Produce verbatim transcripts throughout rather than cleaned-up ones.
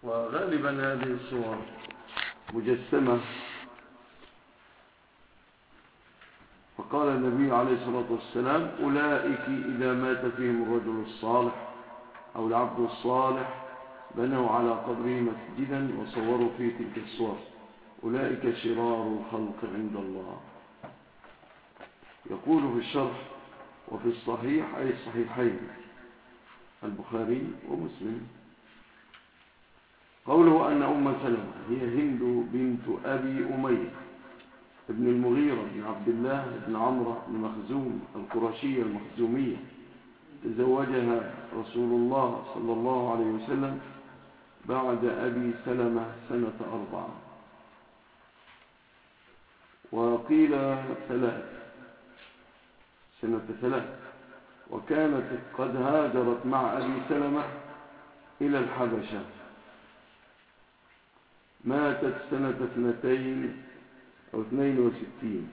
وغالبا هذه الصور مجسمة. فقال النبي عليه الصلاة والسلام: أولئك إذا مات فيهم الرجل الصالح أو العبد الصالح بنوا على قبره مسجدا وصوروا فيه تلك الصور، أولئك شرار الخلق عند الله. يقول في الشرح: وفي الصحيح أي الصحيحين البخاري ومسلم قوله أن أم سلمة هي هند بنت أبي أمية ابن المغيرة بن عبد الله بن عمرو المخزوم القرشية المخزومية، تزوجها رسول الله صلى الله عليه وسلم بعد أبي سلمة سنة أربعة، وقيل ثلاث سنة ثلاث، وكانت قد هاجرت مع أبي سلمة إلى الحبشة. ماتت سنة اثنتين أو اثنين وستين.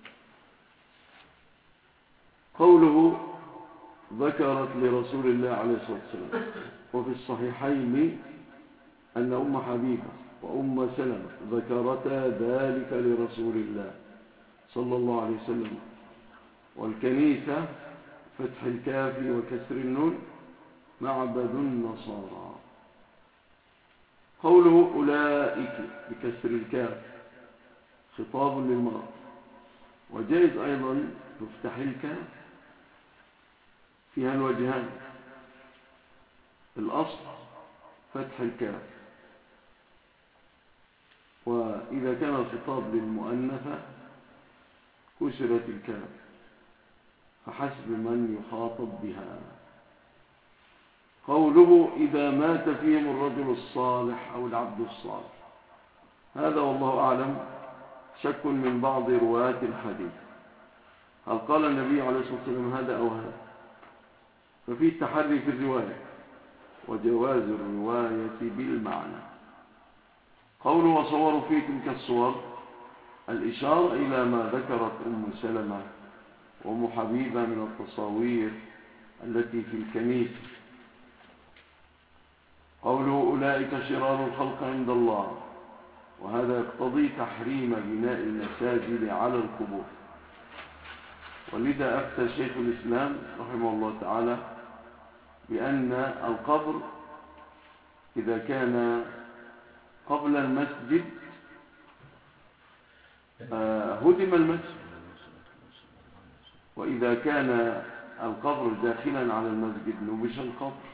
قوله ذكرت لرسول الله عليه الصلاة والسلام. وفي الصحيحين أن أم حبيبة وأم سلمة ذكرتا ذلك لرسول الله صلى الله عليه وسلم. والكنيسة فتح الكاف وكسر النون معبد النصارى. قوله أولئك بكسر الكاف خطاب للمرأة، وجائز أيضا تفتح الكاف، فيها الوجهان. الأصل فتح الكاف، وإذا كان الخطاب للمؤنثة كسرت الكاف فحسب من يخاطب بها. قوله إذا مات فيهم الرجل الصالح أو العبد الصالح، هذا والله أعلم شك من بعض رواة الحديث، هل قال النبي عليه الصلاة والسلام هذا أو هذا؟ ففي التحري في الرواية وجواز الرواية بالمعنى. قوله وصوروا في تلك الصور، الإشارة إلى ما ذكرت أم سلمة وأم حبيبة من التصاوير التي في الكنيسة. قوله أولئك شرار الخلق عند الله، وهذا يقتضي تحريم بناء المساجد على القبور. ولذا أفتى شيخ الإسلام رحمه الله تعالى بأن القبر إذا كان قبل المسجد هدم المسجد، وإذا كان القبر داخلا على المسجد نبش القبر.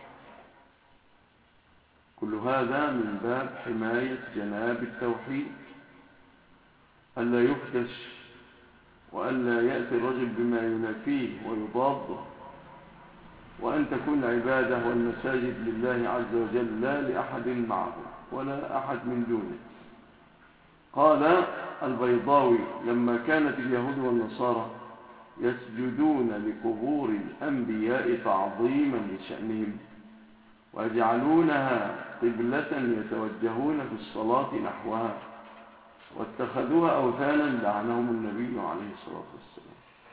كل هذا من باب حماية جناب التوحيد، ألا يفتش وألا يأتي الرجل بما ينافيه ويضاده، وأن تكون العبادة والمساجد لله عز وجل لا لأحد معه ولا أحد من دونه. قال البيضاوي لما كانت اليهود والنصارى يسجدون لقبور الأنبياء تعظيما لشأنهم ويجعلونها قبلة يتوجهون في الصلاة نحوها واتخذوها أوثانا لعنهم النبي عليه الصلاة والسلام.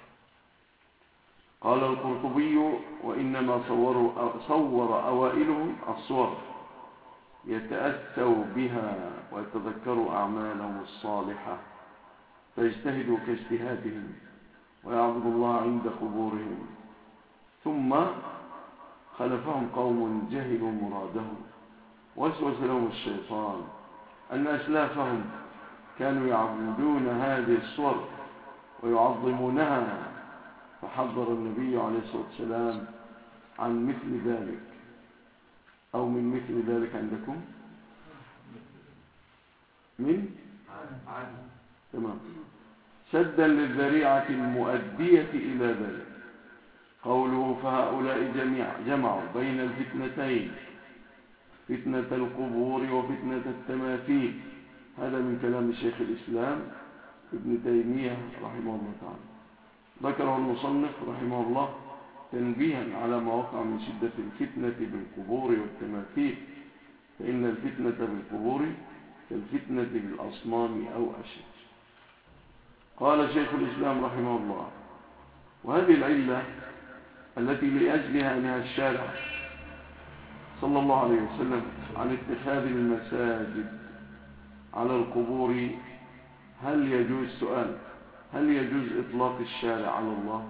قال القرطبي وإنما صوروا صور أوائلهم الصور يتأسوا بها ويتذكروا أعمالهم الصالحة فيجتهدوا كاجتهادهم ويعبدوا الله عند قبورهم. ثم خلفهم قوم جهلوا مرادهم، وسوس لهم الشيطان أن أسلافهم كانوا يعبدون هذه الصور ويعظمونها، فحذر النبي عليه الصلاة والسلام عن مثل ذلك. أو من مثل ذلك عندكم من تمام سدا للذريعة المؤدية إلى ذلك. قوله فهؤلاء جميع جمعوا بين الفتنتين، فتنة القبور وفتنة التماثيل. هذا من كلام الشيخ الإسلام ابن تيمية رحمه الله تعالى، ذكره المصنف رحمه الله تنبيها على ما وقع من شدة الفتنة بالقبور والتماثيل، فإن الفتنة بالقبور كالفتنة بالأصنام أو أشد. قال شيخ الإسلام رحمه الله وهذه العلة التي لأجلها نهى الشارع صلى الله عليه وسلم عن اتخاذ المساجد على القبور، هل يجوز سؤال هل يجوز إطلاق الشارع على الله؟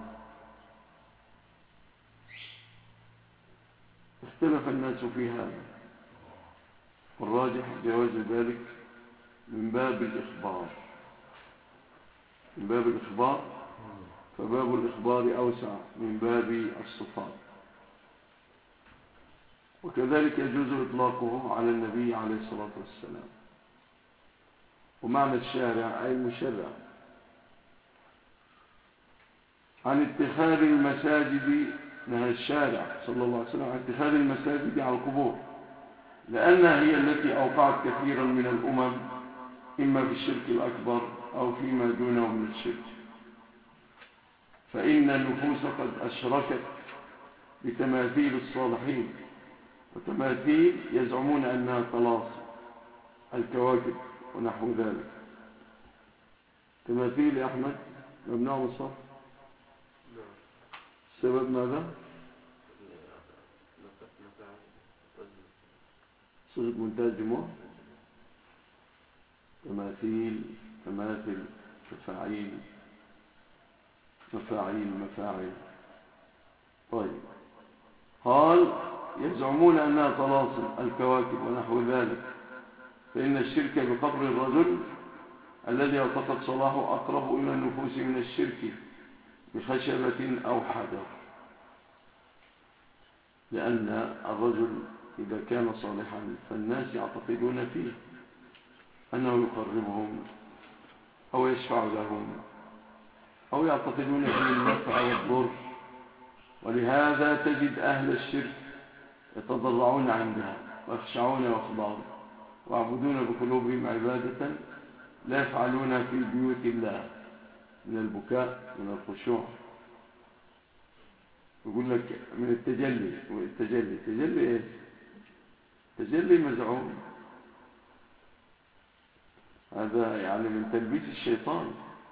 اختلف الناس في هذا، والراجح جواز ذلك من باب الإخبار من باب الإخبار فباب الإخبار أوسع من باب الصفات. وكذلك يجوز إطلاقه على النبي عليه الصلاة والسلام. ومعنى الشارع أي المشرع. عن اتخاذ المساجد، نهى الشارع صلى الله عليه وسلم عن اتخاذ المساجد على القبور، لأنها هي التي أوقعت كثيرا من الأمم إما في الشرك الأكبر أو فيما دونه من الشرك. فإن النفوس قد أشركت بتماثيل الصالحين، وتماثيل يزعمون أنها طلاسم الكواكب ونحو ذلك. تماثيل يا أحمد ممنوع من الصرف، السبب ماذا؟ صيغة منتهى الجموع. تماثيل تماثل مفاعيل مفاعيل مفاعل. طيب، قال يزعمون أنها طلاسم الكواكب ونحو ذلك، فإن الشرك بقبر الرجل الذي اعتقد صلاحه أقرب إلى النفوس من الشرك بخشبة أو حجر، لأن الرجل إذا كان صالحا فالناس يعتقدون فيه أنه يقربهم أو يشفع لهم أو يعتقدون فيه النفع والضر. ولهذا تجد أهل الشرك يتضرعون عندها ويخشعون ويخضعون ويعبدون بقلوبهم عبادة لا يفعلونها في بيوت الله من البكاء من الخشوع. يقول لك من التجلي والتجلي تجلي ايه؟ تجلي مزعوم، هذا يعني من تلبيس الشيطان.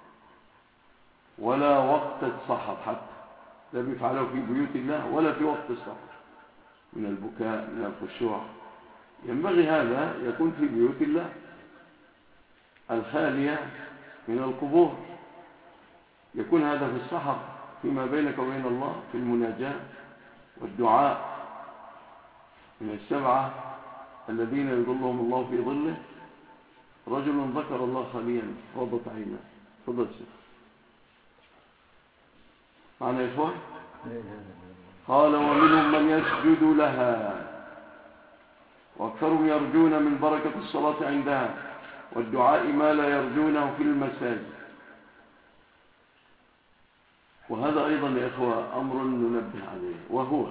ولا وقت السحر حتى لا بيفعله في بيوت الله ولا في وقت السحر من البكاء من الخشوع. ينبغي هذا يكون في بيوت الله الخالية من القبور، يكون هذا في السحر فيما بينك وبين الله في المناجاة والدعاء. من السبعة الذين يظلهم الله في ظله رجل ذكر الله خاليا فاضت عيناه. فضل شيخ معنا يا إخوان. قال ومنهم من يسجد لها وأكثرهم يرجون من بركة الصلاة عندها والدعاء ما لا يرجونه في المساجد. وهذا أيضا يا إخوة أمر ننبه عليه، وهو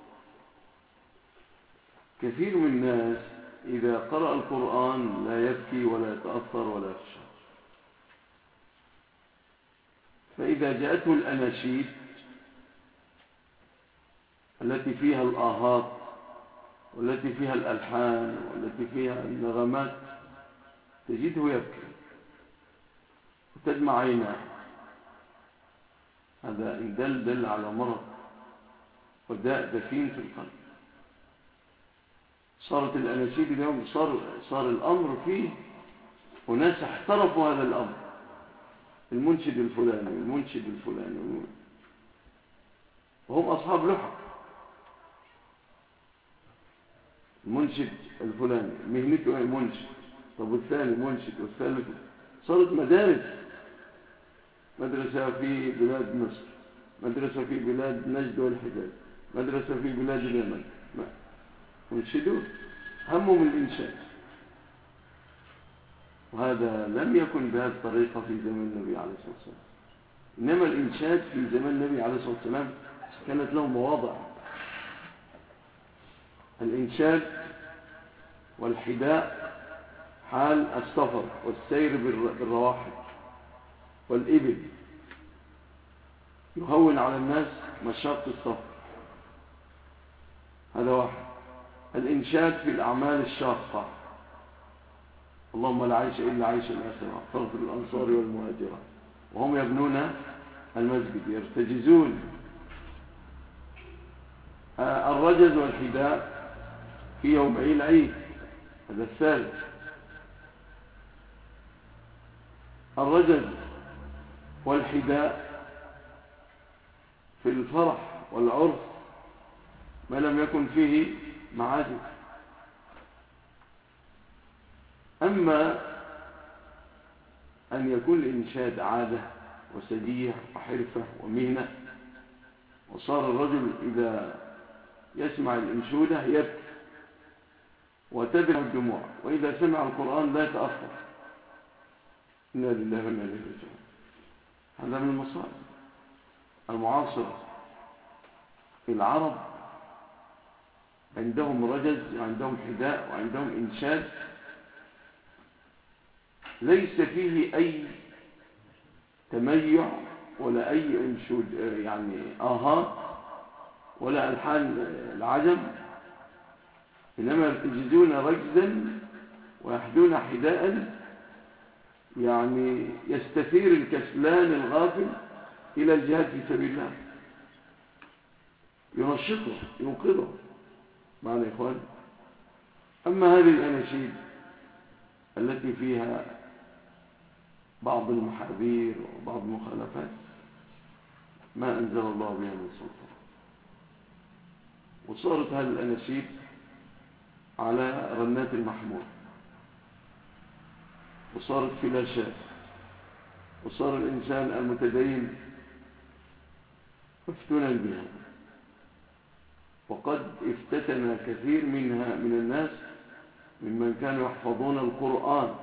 كثير من الناس إذا قرأ القرآن لا يبكي ولا يتأثر ولا يخشى، فإذا جاءته الأناشيد التي فيها الآهات والتي فيها الألحان والتي فيها النغمات تجده يبكي وتدمع عيناه. هذا إن دل دل على مرض وداء دفين في القلب. صارت الأناشيد اليوم صار, صار الأمر فيه وناس احترفوا هذا الأمر، المنشد الفلاني المنشد الفلاني وهم أصحاب لحى. المنشد الفلاني مهنته منشد، طب والثاني منشد والثالث. صارت مدارس، مدرسة في بلاد مصر، مدرسة في بلاد نجد والحجاز، مدرسة في بلاد اليمن، منشدون همهم الإنشاد. وهذا لم يكن بهذه الطريقة في زمن النبي عليه الصلاة والسلام، إنما الإنشاد في زمن النبي عليه الصلاة والسلام كانت له مواضع. الإنشاد والحداء حال السفر والسير بالرواحل والإبل يهون على الناس مشاق السفر، هذا واحد. الإنشاد في الأعمال الشاقة، اللهم لا عيش إلا عيش الآخرة، فاغفر الأنصار والمهاجرة وهم يبنون المسجد يرتجزون. الرجز والحداء في يومي العيد، هذا الثالث. الرجز والحداء في الفرح والعرس ما لم يكن فيه معازف. أما أن يكون الإنشاد عادة وسجية وحرفة ومهنة، وصار الرجل إذا يسمع الإنشودة يبكي وتدرع الدموع، وإذا سمع القرآن لا يتأثر. إنا لله وإنا إليه راجعون. هذا من المصائب المعاصرة. العرب عندهم رجز وعندهم حداء وعندهم إنشاد ليس فيه أي تميع ولا أي انشود يعني آهات ولا ألحان العجم، إنما يرتجزون رجزا ويحدون حداء، يعني يستثير الكسلان الغافل إلى الجهاد في سبيل الله، ينشطه ينقذه معنا يا إخوان. أما هذه الأناشيد التي فيها بعض المحاذير وبعض المخالفات ما أنزل الله بها من سلطان، وصارت هذه الأناشيد على رنات المحمول، وصارت فلاشات، وصار الإنسان المتدين مفتونا بها. وقد افتتن كثير منها من الناس ممن كانوا يحفظون القرآن،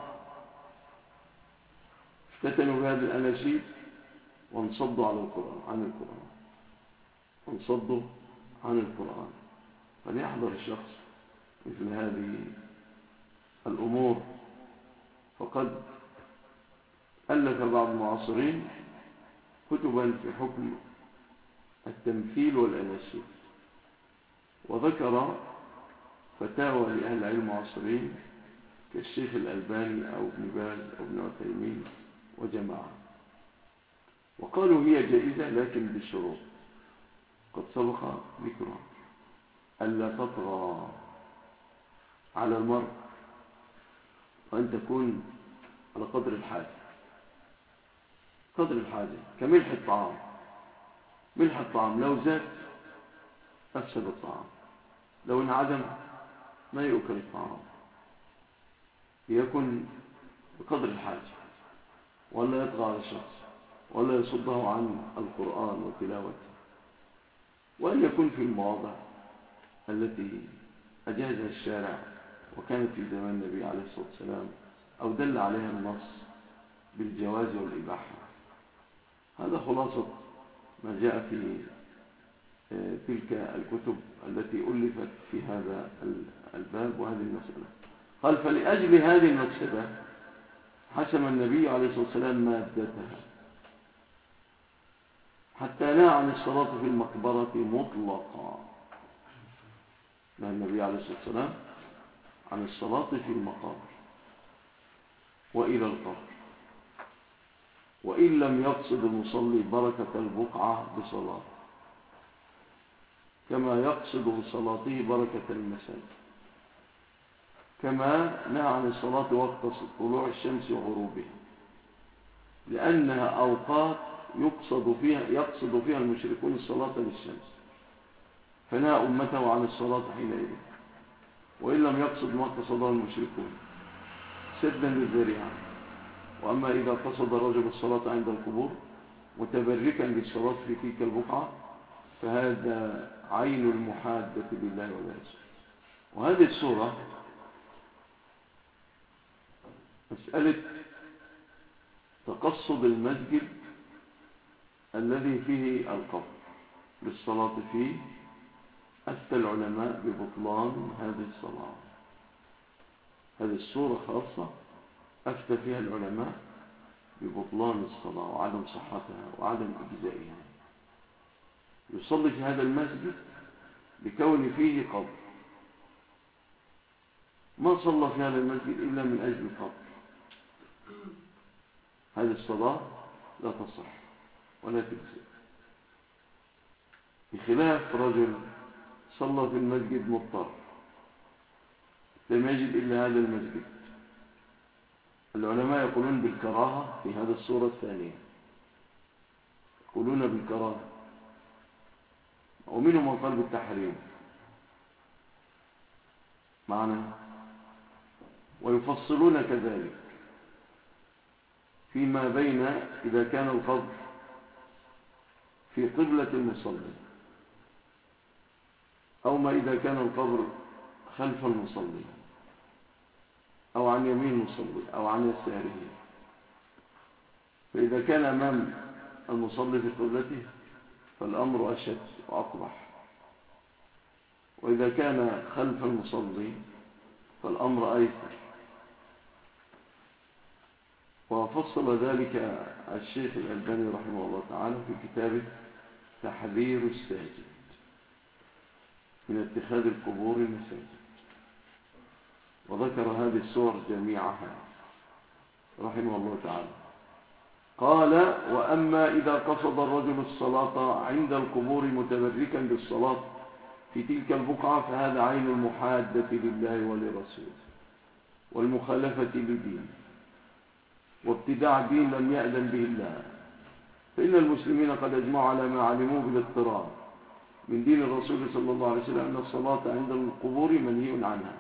افتتنوا بهذه الأناشيد وانصدوا على القرآن عن القرآن وانصدوا عن القرآن. فليحذر الشخص مثل هذه الأمور. فقد ألف بعض المعاصرين كتبا في حكم التمثيل والأناشيد، وذكر فتاوى لأهل العلم المعاصرين كالشيخ الألباني أو ابن باز أو ابن عثيمين وجماعة، وقالوا هي جائزة لكن بالشروط قد سبق ذكرها: ألا تطغى على المرء، وأن تكون على قدر الحاجة. قدر الحاجة كملح الطعام، ملح الطعام لو زاد أفسد الطعام، لو انعدم ما يؤكل الطعام. يكن بقدر الحاجة ولا يطغى على الشخص ولا يصده عن القرآن وتلاوته، وأن يكون في المواضع التي أجازها الشارع وكانت في زمان النبي عليه الصلاة والسلام أو دل عليها النص بالجواز والإباحة. هذا خلاصة ما جاء في تلك الكتب التي ألفت في هذا الباب وهذه المسألة. قال: فلأجل هذه المفسدة حسم النبي عليه الصلاة والسلام مادتها حتى نهى عن الصلاة في المقبرة مطلقا. نهى النبي عليه الصلاة والسلام عن الصلاة في المقابر وإلى القبر، وإن لم يقصد المصلي بركة البقعة بصلاة، كما يقصد بصلاته بركة المساجد، كما نهى عن الصلاة وقت طلوع الشمس وغروبها، لأنها أوقات يقصد فيها يقصد فيها المشركون الصلاة للشمس، فنهى أمته عن الصلاة حينئذ، وإن لم يقصد ما قصده المشركون سدا للذريعة. وأما إذا قصد الرجل الصلاة عند القبور متبركا بالصلاة في تلك البقعة فهذا عين المحادة بالله والرسول. وهذه الصورة مسألة تقصد المسجد الذي فيه القبر للصلاة فيه، أفتى العلماء ببطلان هذه الصلاة. هذه الصورة خاصة أفتى فيها العلماء ببطلان الصلاة وعدم صحتها وعدم إجزائها. يصلي في هذا المسجد بكون فيه قبر، ما صلى في هذا المسجد إلا من أجل القبر، هذه الصلاة لا تصح ولا تجزئ، بخلاف رجل صلى في المسجد مضطر لم يجد إلا هذا المسجد. العلماء يقولون بالكراهة في هذا الصورة الثانية، يقولون بالكراهة، ومنهم من قال بالتحريم معنا، ويفصلون كذلك فيما بين إذا كان القبر في قبلة المصلي أو ما إذا كان القبر خلف المصلي أو عن يمين المصلي أو عن يساره. فإذا كان أمام المصلي في قبلته فالأمر أشد وأقبح، وإذا كان خلف المصلي فالأمر أيسر. وفصل ذلك الشيخ الألباني رحمه الله تعالى في كتابه تحذير الساجد من اتخاذ القبور مساجد، وذكر هذه الصور جميعها رحمه الله تعالى. قال: وأما إذا قصد الرجل الصلاة عند القبور متبركا بالصلاة في تلك البقعة فهذا عين المحادة لله ولرسوله والمخالفة لدينه وابتداع دين لم يأذن به الله. فإن المسلمين قد أجمعوا على ما علموه بالاضطرار من دين الرسول صلى الله عليه وسلم أن الصلاة عند القبور منهي عنها،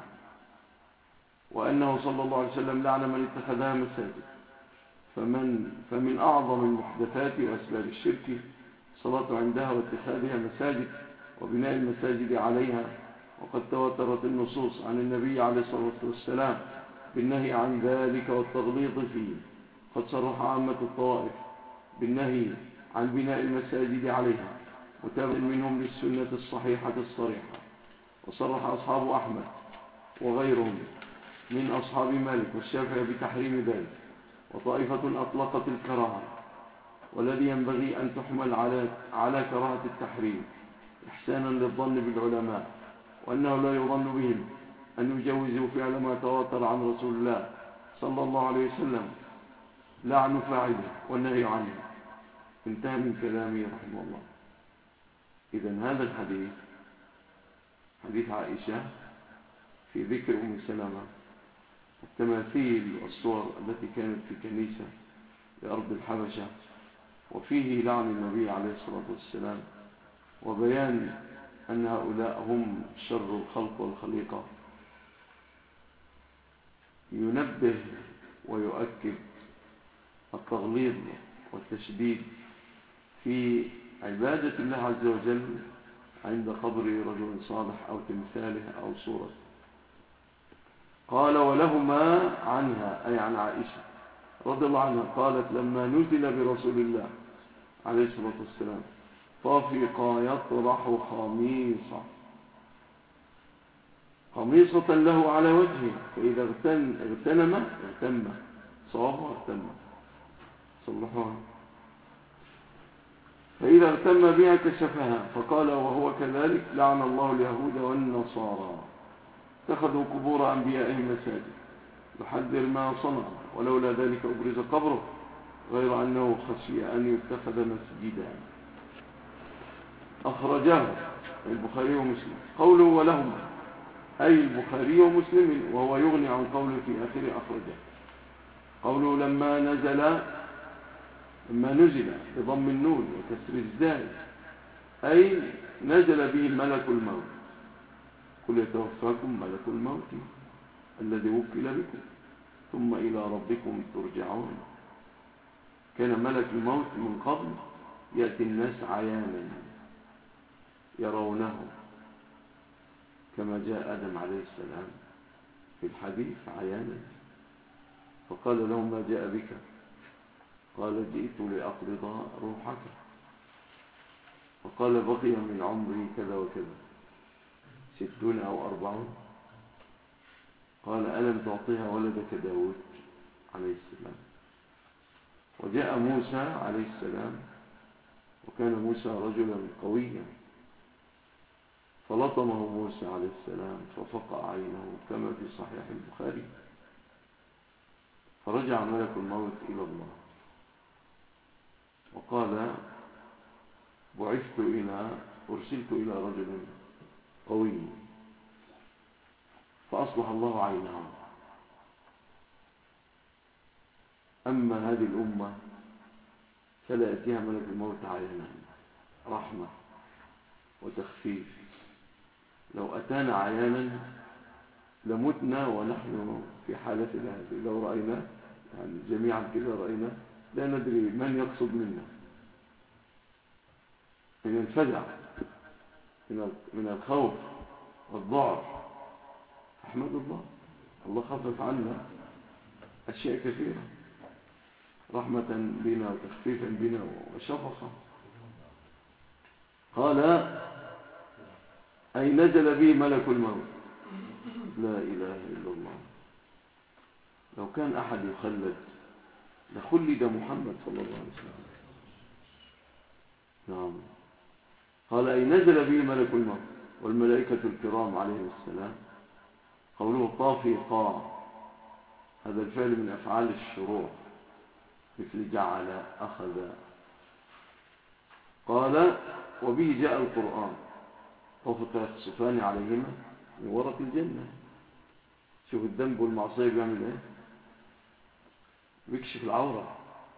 وأنه صلى الله عليه وسلم لعن من اتخذها مساجد. فمن فمن أعظم المحدثات وأسباب الشرك الصلاة عندها واتخاذها مساجد وبناء المساجد عليها، وقد تواترت النصوص عن النبي عليه الصلاة والسلام بالنهي عن ذلك والتغليظ فيه. قد صرح عامة الطوائف بالنهي عن بناء المساجد عليها متابع منهم للسنة الصحيحة الصريحة. وصرح أصحاب أحمد وغيرهم من أصحاب مالك والشافعي بتحريم ذلك، وطائفة أطلقت الكراهة، والذي ينبغي أن تحمل على على كراهة التحريم إحسانا للظن بالعلماء، وأنه لا يظن بهم أن يجوزوا فعل ما تواتر عن رسول الله صلى الله عليه وسلم لعن فاعله والنهي عنه. انتهى من كلامه رحمه الله. إذن هذا الحديث حديث عائشة في ذكر أم سلمة التماثيل والصور التي كانت في كنيسة لأرض الحبشة، وفيه لعن النبي عليه الصلاة والسلام، وبيان أن هؤلاء هم شر الخلق والخليقة، ينبه ويؤكد التغليظ والتشديد في عبادة الله عز وجل عند قبر رجل صالح أو تمثاله أو صورته. قال: ولهما عنها أي عن عائشة رضي الله عنها قالت: لما نزل برسول الله عليه الصلاة والسلام طافق يطرح خميصة خميصة له على وجهه، فإذا اغتن اغتنم اغتم صاب واغتم صلحوها، فإذا اغتم بها كشفها. فقال: وهو كذلك لعن الله اليهود والنصارى اتخذوا قبور أنبيائهم مساجد يحذر ما صنع، ولولا ذلك أبرز قبره غير أنه خشي أن يتخذ مسجدا. أخرجاه البخاري ومسلم. قوله ولهما أي البخاري ومسلم، وهو يغني عن قوله في آخر أخرجه. قوله لما نزل لما نزل بضم النون وكسر الزاي أي نزل به ملك الموت. قل يتوفاكم ملك الموت الذي وكل بكم ثم إلى ربكم ترجعون. كان ملك الموت من قبل يأتي الناس عيانا يرونه، كما جاء آدم عليه السلام في الحديث عيانا، فقال له: ما جاء بك؟ قال: جئت لأقبض روحك. فقال: بقي من عمري كذا وكذا، ستون أو أربعون. قال: ألم تعطيها ولدك داود عليه السلام؟ وجاء موسى عليه السلام، وكان موسى رجلا قويا، فلطمه موسى عليه السلام ففقع عينه كما في صحيح البخاري، فرجع ملك الموت إلى الله وقال: بعثت إلى أرسلت إلى رجل قوي فأصلح الله عينها. أما هذه الأمة فلا يأتيها ملك الموت عينا، رحمة وتخفيف. لو أتانا عيانا لمتنا ونحن في حالة هذه، لو رأينا يعني جميعا كده رأينا لا ندري من يقصد منا، من الفزع، من الخوف والضعف. أحمد الله، الله خفف عنا أشياء كثيرة، رحمة بنا وتخفيفا بنا وشفقة. قال أي نزل به ملك الموت. لا إله إلا الله. لو كان أحد يخلد لخلد محمد صلى الله عليه وسلم. نعم. قال أي نزل به ملك الموت والملائكة الكرام عليهم السلام. قوله طافقا، هذا الفعل من أفعال الشروع مثل جعل، أخذ. قال وبه جاء القرآن. طفق يخصفان عليهما من ورق الجنة. شوف الذنب والمعصية بيعمل ايه، بيكشف العورة.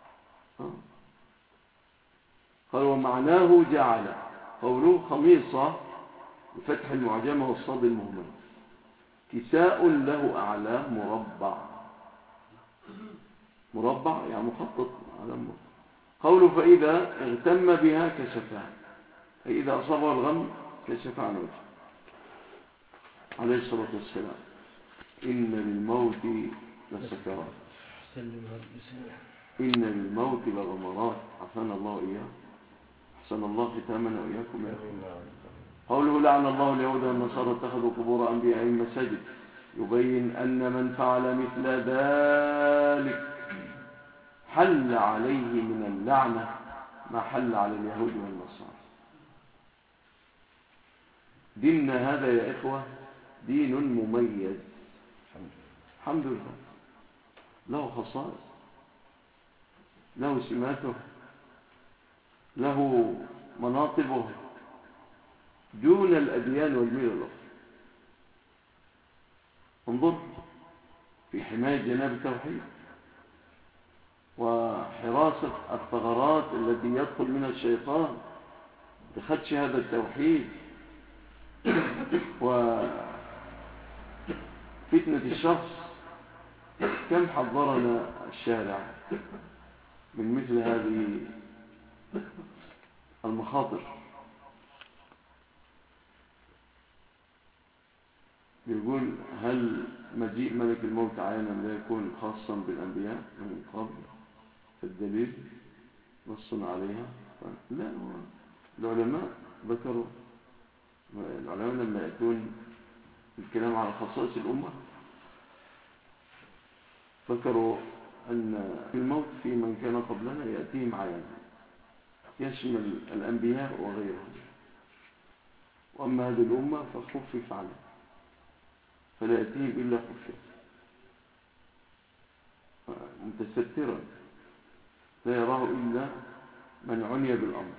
قال ومعناه جعل. قوله خميصة بفتح المعجمة والصاد المهمل، كساء له أعلى مربع. مربع يعني مخطط على مربع. قوله فإذا اغتم بها كشفها، أي إذا أصابه الغم كشف عن وجهه عليه الصلاة والسلام. إن للموت لسكرات، إن للموت لغمرات. عفانا الله إياه، أحسن الله ختامنا وإياكم يا أخي. قوله لعن الله اليهود والنصارى اتخذوا قبور أنبيائهم مساجد، يبين أن من فعل مثل ذلك حل عليه من اللعنة ما حل على اليهود والنصارى. ديننا هذا يا إخوة دين مميز الحمد لله، له خصائص، له سماته، له مناطبه دون الأديان والملل الأخرى. انظر في حماية جناب التوحيد وحراسة الثغرات التي يدخل منها الشيطان بخدش هذا التوحيد وفتنة الشخص. كم حذرنا الشارع من مثل هذه المخاطر. يقول هل مجيء ملك الموت عيانا لا يكون خاصا بالأنبياء من قبل؟ الدليل نص عليها. لا، العلماء ذكروا، العلماء لما يأتون الكلام على خصائص الأمة ذكروا أن الموت في من كان قبلنا يأتيهم عيانا يشمل الأنبياء وغيرهم، وأما هذه الأمة فخفف عنها فلا يأتيهم إلا خفف متسترا لا يراه إلا من عني بالأمر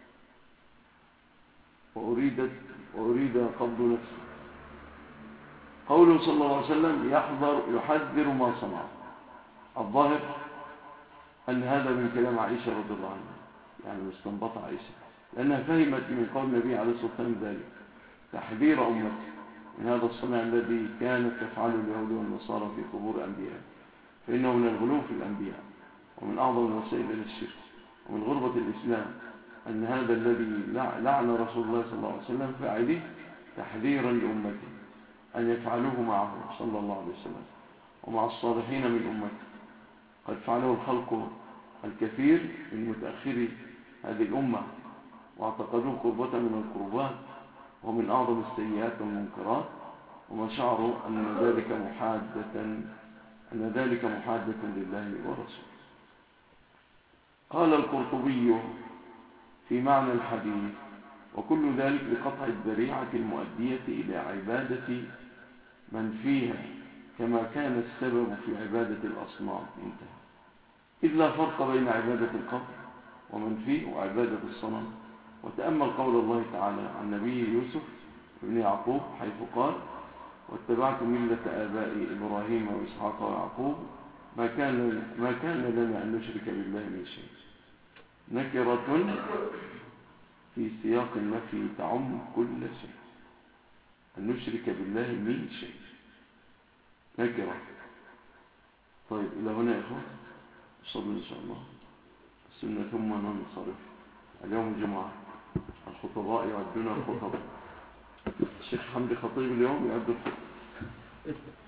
وأريدت وأريد قبض نفسه. قوله صلى الله عليه وسلم يحذر يحذر ما صنع. الظاهر أن هذا من كلام عائشة رضي الله عنها، يعني مستنبط عائشة لأنها فهمت من قول النبي عليه الصلاة والسلام ذلك تحذير أمتي من هذا الصنع الذي كانت تفعله اليهود والنصارى في قبور أنبياء، فإنه من الغلو في الأنبياء ومن أعظم الوسائل إلى الشرك ومن غربة الإسلام أن هذا الذي لعن رسول الله صلى الله عليه وسلم فاعله تحذيرا لأمته أن يفعلوه معه صلى الله عليه وسلم ومع الصالحين من أمته. قد فعله الخلق الكثير من متأخري هذه الأمة واعتقدوه قربة من القربات ومن أعظم السيئات والمنكرات، وما شعروا أن ذلك محادة أن ذلك محادة لله ورسوله. قال القرطبي في معنى الحديث وكل ذلك لقطع الذريعة المؤدية إلى عبادة من فيها كما كان السبب في عبادة الأصنام. انتهى. إذ لا فرق بين عبادة القبر ومن فيه وعبادة الصنم. وتأمل قول الله تعالى عن نبي يوسف بن يعقوب حيث قال واتبعت ملة آبائي إبراهيم وإسحاق ويعقوب ما كان ما كان لنا أن نشرك بالله من شيء. نكرة في سياق النفي تعم كل شيء، أن نشرك بالله من شيء نكرة. طيب إلى هنا يا إخوة صلوا إن شاء الله السنة ثم ننصرف. اليوم جمعة، الخطباء يعدون الخطب. الشيخ حمدي خطيب اليوم يعد الخطب.